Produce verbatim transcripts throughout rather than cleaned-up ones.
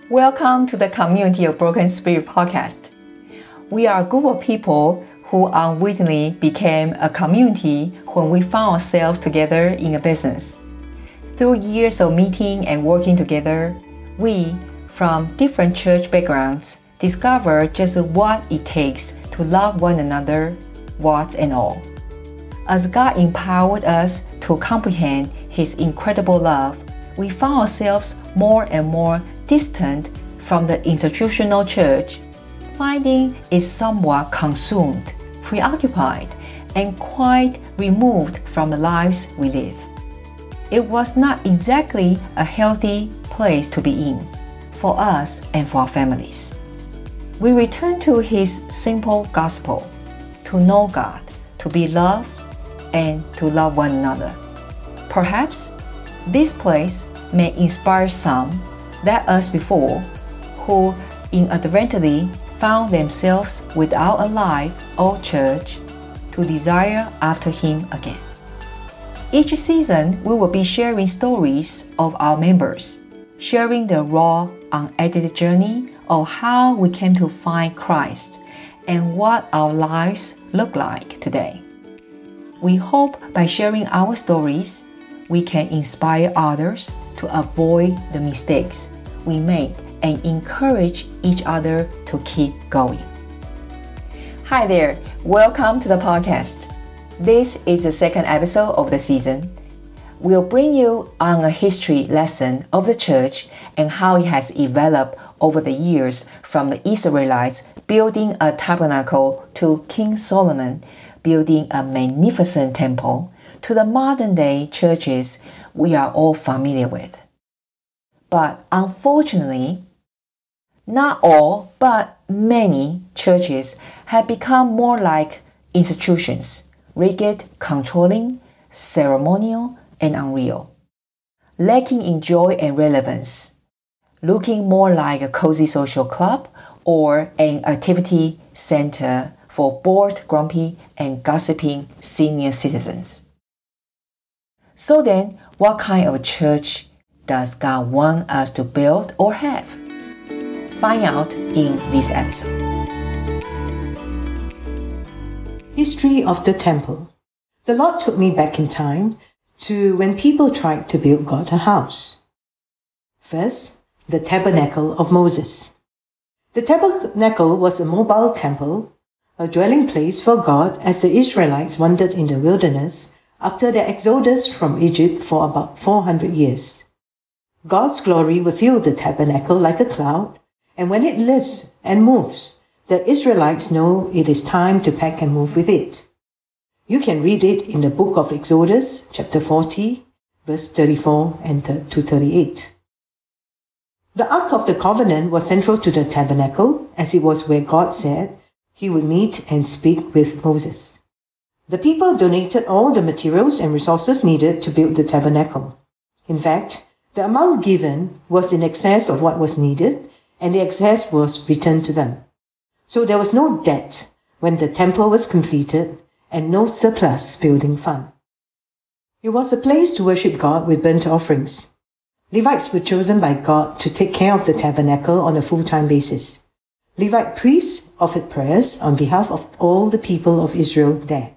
Welcome to the Community of Broken Spirit podcast. We are a group of people who unwittingly became a community when we found ourselves together in a business. Through years of meeting and working together, we, from different church backgrounds, discovered just what it takes to love one another, warts and all. As God empowered us to comprehend His incredible love, we found ourselves more and more distant from the institutional church, finding it somewhat consumed, preoccupied, and quite removed from the lives we live. It was not exactly a healthy place to be in, for us and for our families. We returned to His simple gospel, to know God, to be loved, and to love one another. Perhaps this place may inspire some that us before, who inadvertently found themselves without a life or church, to desire after Him again. Each season, we will be sharing stories of our members, sharing the raw, unedited journey of how we came to find Christ and what our lives look like today. We hope by sharing our stories, we can inspire others to avoid the mistakes we made and encourage each other to keep going. Hi there, welcome to the podcast. This is the second episode of the season. We'll bring you on a history lesson of the church and how it has developed over the years from the Israelites building a tabernacle to King Solomon building a magnificent temple to the modern day churches we are all familiar with. But unfortunately, not all, but many churches have become more like institutions, rigid, controlling, ceremonial, and unreal, lacking in joy and relevance, looking more like a cozy social club or an activity center for bored, grumpy, and gossiping senior citizens. So then, what kind of church does God want us to build or have? Find out in this episode. History of the Temple. The Lord took me back in time to when people tried to build God a house. First, the Tabernacle of Moses. The Tabernacle was a mobile temple, a dwelling place for God as the Israelites wandered in the wilderness after their exodus from Egypt for about four hundred years. God's glory will fill the tabernacle like a cloud, and when it lifts and moves, the Israelites know it is time to pack and move with it. You can read it in the book of Exodus, chapter forty, verse thirty-four and to thirty-eight. The Ark of the Covenant was central to the tabernacle, as it was where God said He would meet and speak with Moses. The people donated all the materials and resources needed to build the tabernacle. In fact, the amount given was in excess of what was needed, and the excess was returned to them. So there was no debt when the temple was completed and no surplus building fund. It was a place to worship God with burnt offerings. Levites were chosen by God to take care of the tabernacle on a full-time basis. Levite priests offered prayers on behalf of all the people of Israel there.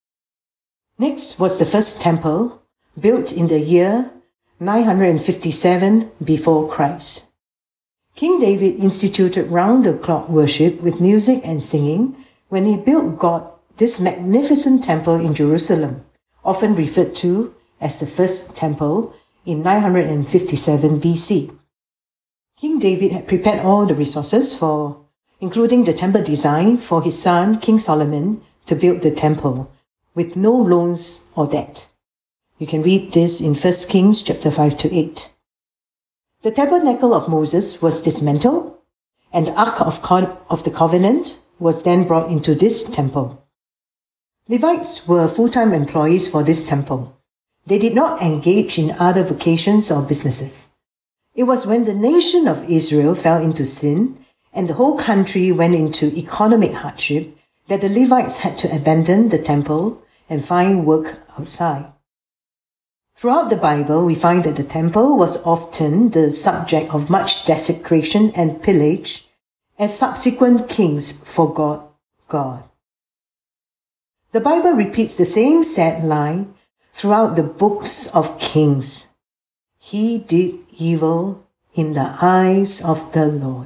Next was the first temple, built in the year nine hundred fifty-seven before Christ. King David instituted round-the-clock worship with music and singing when he built God this magnificent temple in Jerusalem, often referred to as the first temple in nine hundred fifty-seven B C. King David had prepared all the resources for, including the temple design for his son King Solomon to build the temple, with no loans or debt. You can read this in First Kings chapter five to eight. The Tabernacle of Moses was dismantled, and the Ark of, Co- of the Covenant was then brought into this temple. Levites were full-time employees for this temple. They did not engage in other vocations or businesses. It was when the nation of Israel fell into sin and the whole country went into economic hardship that the Levites had to abandon the temple and find work outside. Throughout the Bible, we find that the temple was often the subject of much desecration and pillage as subsequent kings forgot God. The Bible repeats the same sad line throughout the books of Kings. He did evil in the eyes of the Lord.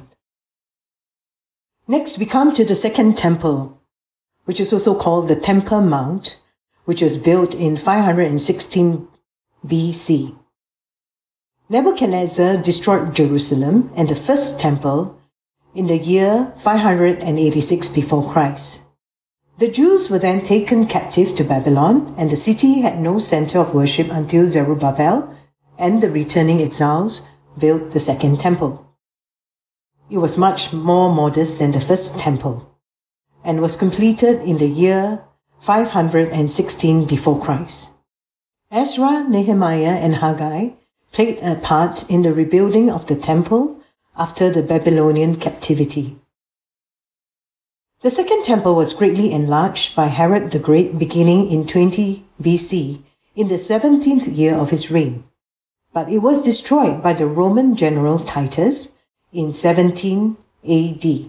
Next, we come to the Second Temple, which is also called the Temple Mount, which was built in five hundred sixteen B C. Nebuchadnezzar destroyed Jerusalem and the first temple in the year five hundred eighty-six before Christ. The Jews were then taken captive to Babylon, and the city had no center of worship until Zerubbabel and the returning exiles built the Second Temple. It was much more modest than the first temple and was completed in the year five hundred sixteen before Christ. Ezra, Nehemiah, and Haggai played a part in the rebuilding of the temple after the Babylonian captivity. The Second Temple was greatly enlarged by Herod the Great beginning in twenty B C, in the seventeenth year of his reign, but it was destroyed by the Roman general Titus in seventeen A D.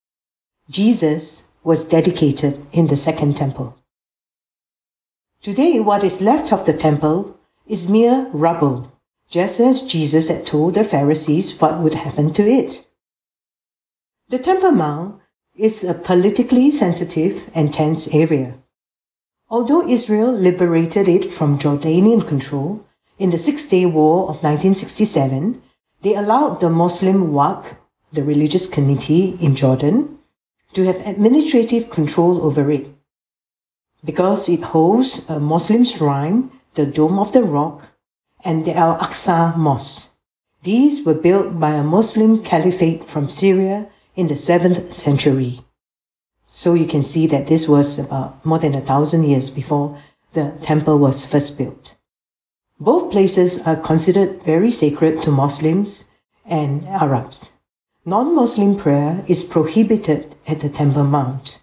Jesus was dedicated in the Second Temple. Today, what is left of the temple is mere rubble, just as Jesus had told the Pharisees what would happen to it. The Temple Mount is a politically sensitive and tense area. Although Israel liberated it from Jordanian control in the Six-Day War of nineteen sixty-seven, they allowed the Muslim Waqf, the religious committee in Jordan, to have administrative control over it. Because it hosts a Muslim shrine, the Dome of the Rock, and the Al-Aqsa Mosque. These were built by a Muslim caliphate from Syria in the seventh century. So you can see that this was about more than a thousand years before the temple was first built. Both places are considered very sacred to Muslims and Arabs. Non-Muslim prayer is prohibited at the Temple Mount.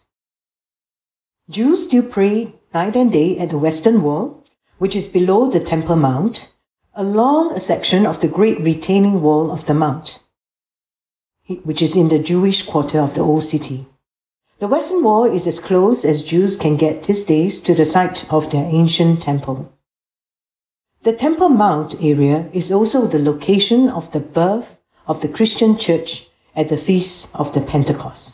Jews still pray night and day at the Western Wall, which is below the Temple Mount, along a section of the Great Retaining Wall of the Mount, which is in the Jewish quarter of the Old City. The Western Wall is as close as Jews can get these days to the site of their ancient temple. The Temple Mount area is also the location of the birth of the Christian church at the Feast of the Pentecost.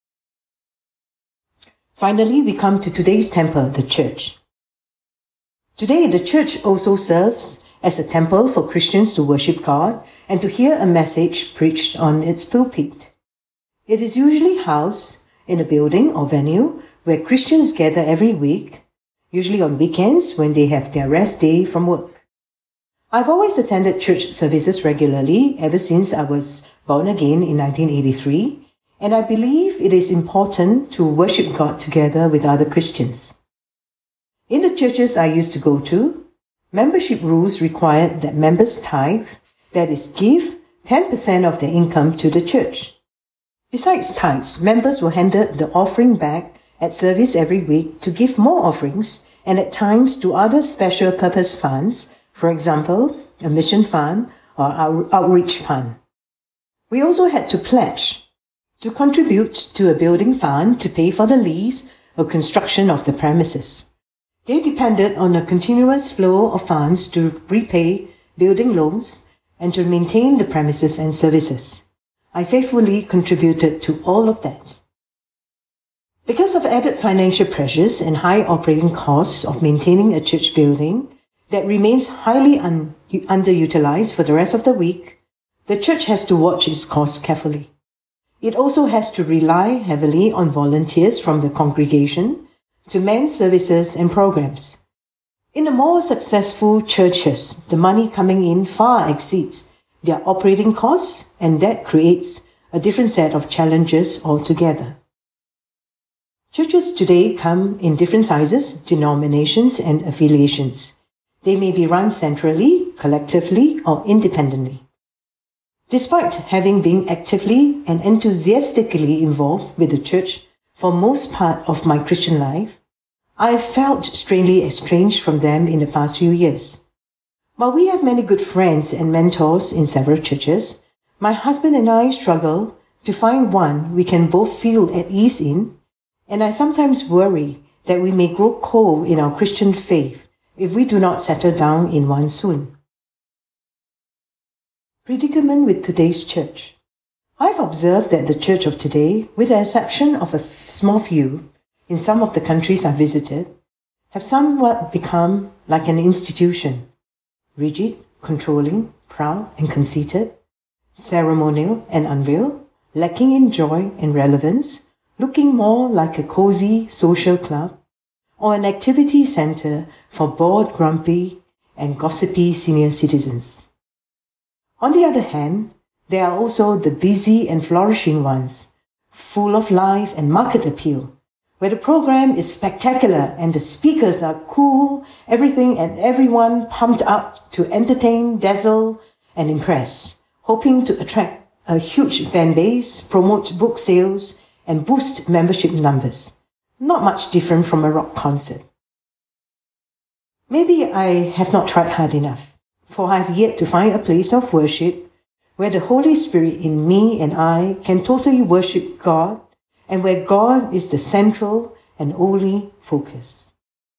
Finally, we come to today's temple, the church. Today, the church also serves as a temple for Christians to worship God and to hear a message preached on its pulpit. It is usually housed in a building or venue where Christians gather every week, usually on weekends when they have their rest day from work. I've always attended church services regularly ever since I was born again in nineteen eighty-three, and I believe it is important to worship God together with other Christians. In the churches I used to go to, membership rules required that members tithe, that is, give ten percent of their income to the church. Besides tithes, members were handed the offering bag at service every week to give more offerings and at times to other special purpose funds, for example, a mission fund or out- outreach fund. We also had to pledge to contribute to a building fund to pay for the lease or construction of the premises. They depended on a continuous flow of funds to repay building loans and to maintain the premises and services. I faithfully contributed to all of that. Because of added financial pressures and high operating costs of maintaining a church building that remains highly un- underutilized for the rest of the week, the church has to watch its costs carefully. It also has to rely heavily on volunteers from the congregation to man services and programs. In the more successful churches, the money coming in far exceeds their operating costs, and that creates a different set of challenges altogether. Churches today come in different sizes, denominations, and affiliations. They may be run centrally, collectively, or independently. Despite having been actively and enthusiastically involved with the church for most part of my Christian life, I have felt strangely estranged from them in the past few years. While we have many good friends and mentors in several churches, my husband and I struggle to find one we can both feel at ease in, and I sometimes worry that we may grow cold in our Christian faith if we do not settle down in one soon. Predicament with today's church. I've observed that the church of today, with the exception of a f- small few in some of the countries I visited, have somewhat become like an institution, rigid, controlling, proud and conceited, ceremonial and unreal, lacking in joy and relevance, looking more like a cozy social club or an activity center for bored, grumpy and gossipy senior citizens. On the other hand, there are also the busy and flourishing ones, full of life and market appeal, where the program is spectacular and the speakers are cool, everything and everyone pumped up to entertain, dazzle, and impress, hoping to attract a huge fan base, promote book sales, and boost membership numbers. Not much different from a rock concert. Maybe I have not tried hard enough, for I have yet to find a place of worship where the Holy Spirit in me and I can totally worship God, and where God is the central and only focus.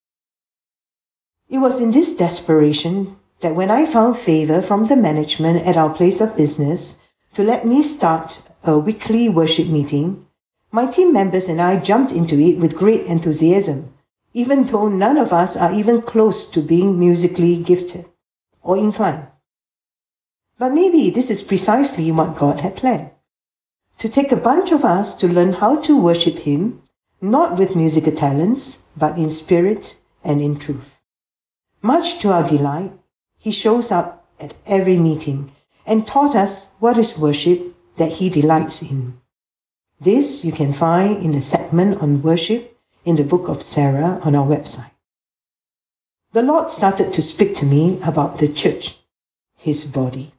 It was in this desperation that when I found favor from the management at our place of business to let me start a weekly worship meeting, my team members and I jumped into it with great enthusiasm, even though none of us are even close to being musically gifted or inclined. But maybe this is precisely what God had planned. To take a bunch of us to learn how to worship Him, not with musical talents, but in spirit and in truth. Much to our delight, He shows up at every meeting and taught us what is worship that He delights in. This you can find in the segment on worship in the book of Sarah on our website. The Lord started to speak to me about the church, His body.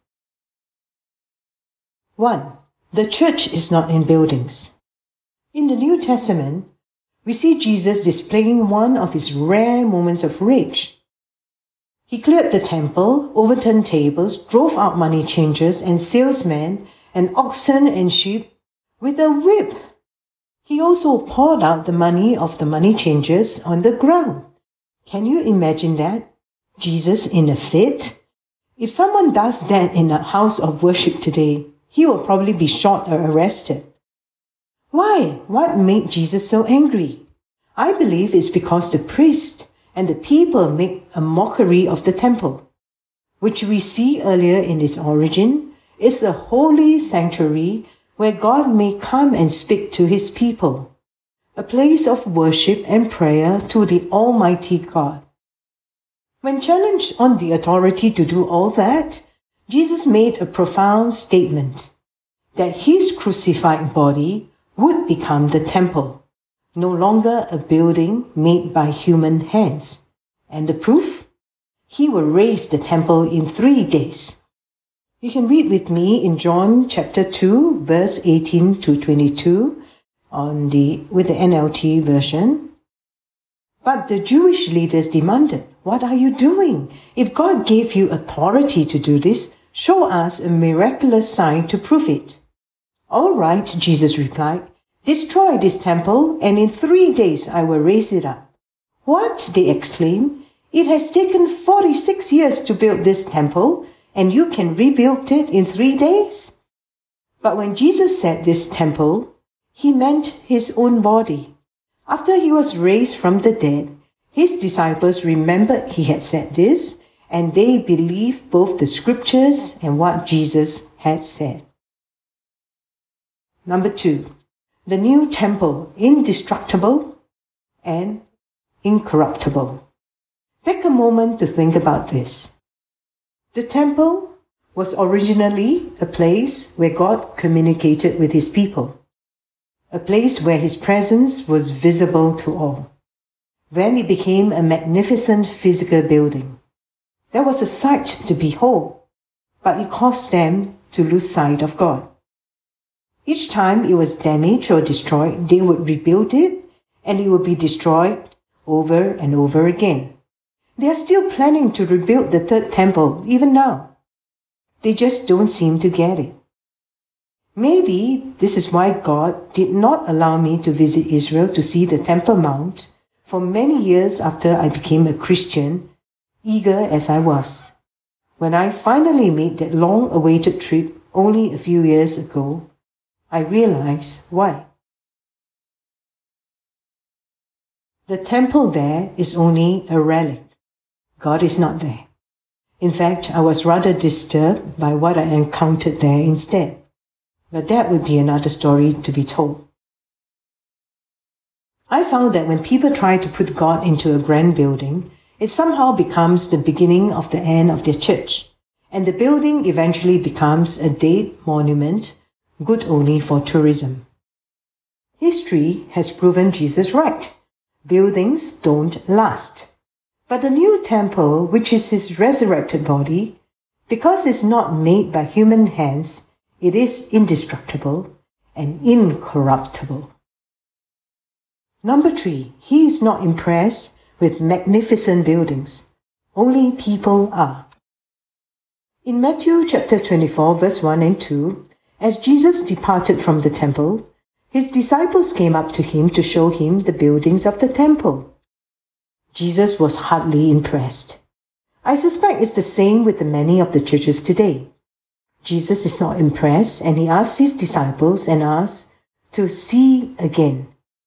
One. The church is not in buildings. In the New Testament, we see Jesus displaying one of his rare moments of rage. He cleared the temple, overturned tables, drove out money changers and salesmen and oxen and sheep with a whip. He also poured out the money of the money changers on the ground. Can you imagine that? Jesus in a fit? If someone does that in a house of worship today, he will probably be shot or arrested. Why? What made Jesus so angry? I believe it's because the priest and the people make a mockery of the temple, which we see earlier in its origin, is a holy sanctuary where God may come and speak to His people, a place of worship and prayer to the Almighty God. When challenged on the authority to do all that, Jesus made a profound statement that His crucified body would become the temple, no longer a building made by human hands. And the proof? He will raise the temple in three days. You can read with me in John chapter two, verse eighteen to twenty-two on the, with the N L T version. But the Jewish leaders demanded, "What are you doing? If God gave you authority to do this, show us a miraculous sign to prove it." "All right," Jesus replied, "destroy this temple, and in three days I will raise it up." "What?" they exclaimed. "It has taken forty-six years to build this temple, and you can rebuild it in three days?" But when Jesus said this temple, He meant His own body. After He was raised from the dead, His disciples remembered He had said this, and they believed both the scriptures and what Jesus had said. Number two, the new temple, indestructible and incorruptible. Take a moment to think about this. The temple was originally a place where God communicated with His people, a place where His presence was visible to all. Then it became a magnificent physical building. There was a sight to behold, but it caused them to lose sight of God. Each time it was damaged or destroyed, they would rebuild it, and it would be destroyed over and over again. They are still planning to rebuild the third temple even now. They just don't seem to get it. Maybe this is why God did not allow me to visit Israel to see the Temple Mount for many years after I became a Christian, eager as I was. When I finally made that long-awaited trip only a few years ago, I realized why. The temple there is only a relic. God is not there. In fact, I was rather disturbed by what I encountered there instead. But that would be another story to be told. I found that when people try to put God into a grand building, it somehow becomes the beginning of the end of their church, and the building eventually becomes a dead monument, good only for tourism. History has proven Jesus right. Buildings don't last. But the new temple, which is his resurrected body, because it's not made by human hands, it is indestructible and incorruptible. Number three, he is not impressed with magnificent buildings. Only people are. In Matthew chapter twenty-four, verse one and two, as Jesus departed from the temple, his disciples came up to him to show him the buildings of the temple. Jesus was hardly impressed. I suspect it's the same with the many of the churches today. Jesus is not impressed, and he asks his disciples and us to see again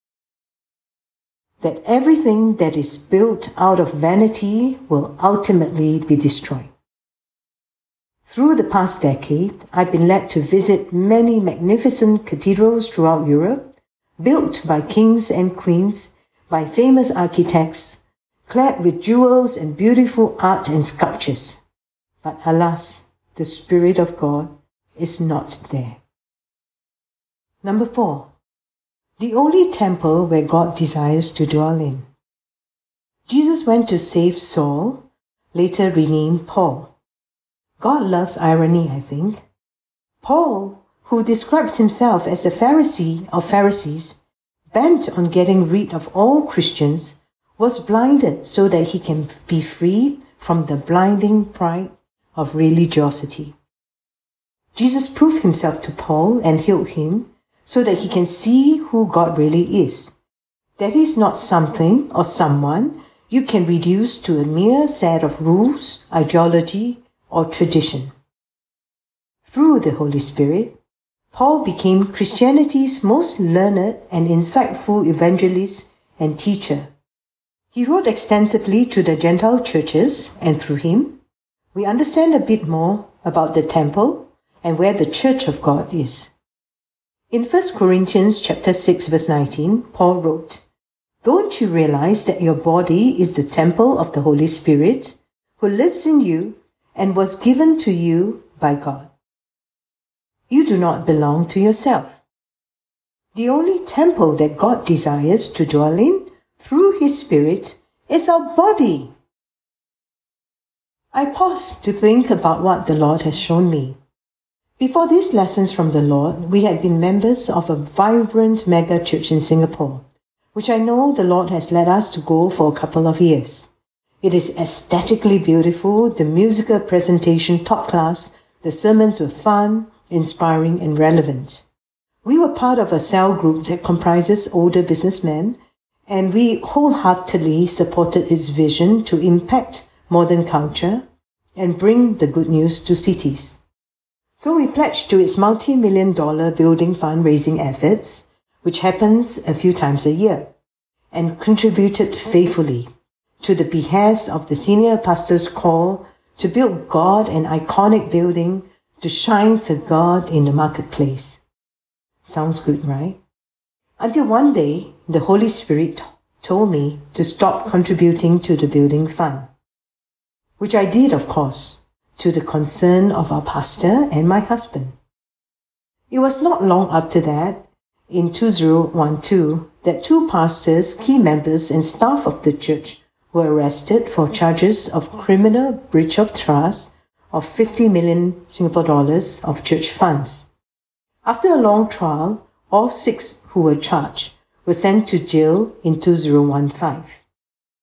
that everything that is built out of vanity will ultimately be destroyed. Through the past decade, I've been led to visit many magnificent cathedrals throughout Europe, built by kings and queens, by famous architects, clad with jewels and beautiful art and sculptures. But alas, the Spirit of God is not there. Number four, the only temple where God desires to dwell in. Jesus went to save Saul, later renamed Paul. God loves irony, I think. Paul, who describes himself as a Pharisee of Pharisees, bent on getting rid of all Christians, was blinded so that he can be freed from the blinding pride of religiosity. Jesus proved himself to Paul and healed him so that he can see who God really is. That he is not something or someone you can reduce to a mere set of rules, ideology, or tradition. Through the Holy Spirit, Paul became Christianity's most learned and insightful evangelist and teacher. He wrote extensively to the Gentile churches, and through him, we understand a bit more about the temple and where the church of God is. In First Corinthians chapter six, verse nineteen, Paul wrote, "Don't you realize that your body is the temple of the Holy Spirit, who lives in you and was given to you by God? You do not belong to yourself." The only temple that God desires to dwell in through His Spirit is our body. I pause to think about what the Lord has shown me. Before these lessons from the Lord, we had been members of a vibrant mega church in Singapore, which I know the Lord has led us to go for a couple of years. It is aesthetically beautiful, the musical presentation top class, the sermons were fun, inspiring and relevant. We were part of a cell group that comprises older businessmen, and we wholeheartedly supported its vision to impact modern culture and bring the good news to cities. So we pledged to its multi-million dollar building fundraising efforts, which happens a few times a year, and contributed faithfully to the behest of the senior pastor's call to build God an iconic building to shine for God in the marketplace. Sounds good, right? Until one day, the Holy Spirit told me to stop contributing to the building fund, which I did, of course, to the concern of our pastor and my husband. It was not long after that, in two thousand twelve, that two pastors, key members and staff of the church were arrested for charges of criminal breach of trust of fifty million Singapore dollars of church funds. After a long trial, all six who were charged were sent to jail in two thousand fifteen.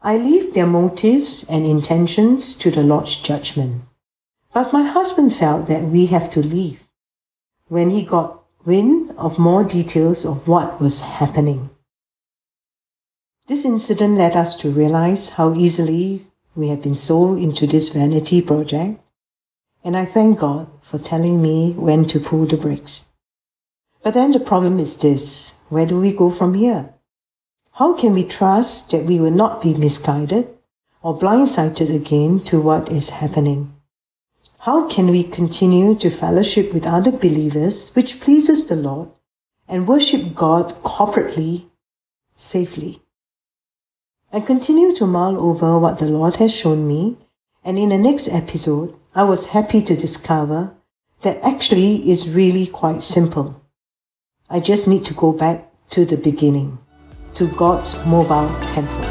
I leave their motives and intentions to the Lord's judgment. But my husband felt that we have to leave when he got wind of more details of what was happening. This incident led us to realize how easily we have been sold into this vanity project, and I thank God for telling me when to pull the brakes. But then the problem is this: where do we go from here? How can we trust that we will not be misguided or blindsided again to what is happening? How can we continue to fellowship with other believers, which pleases the Lord, and worship God corporately, safely? I continue to mull over what the Lord has shown me, and in the next episode, I was happy to discover that actually is really quite simple. I just need to go back to the beginning, to God's mobile temple.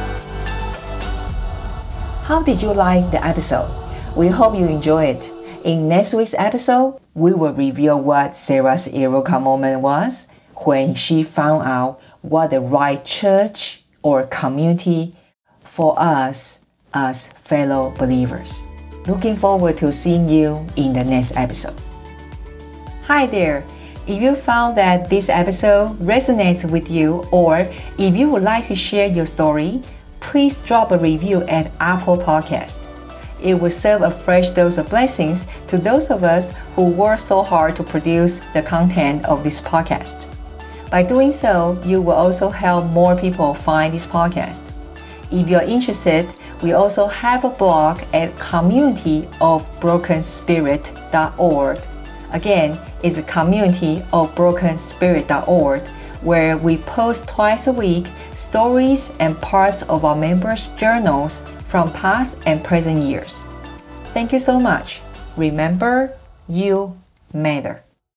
How did you like the episode? We hope you enjoy it. In next week's episode, we will reveal what Sarah's Eureka moment was when she found out what the right church or community for us as fellow believers. Looking forward to seeing you in the next episode. Hi there! If you found that this episode resonates with you, or if you would like to share your story, please drop a review at Apple Podcast. It will serve a fresh dose of blessings to those of us who work so hard to produce the content of this podcast. By doing so, you will also help more people find this podcast. If you're interested, we also have a blog at community of broken spirit dot org. Again, it's community of broken spirit dot org, where we post twice a week stories and parts of our members' journals from past and present years. Thank you so much. Remember, you matter.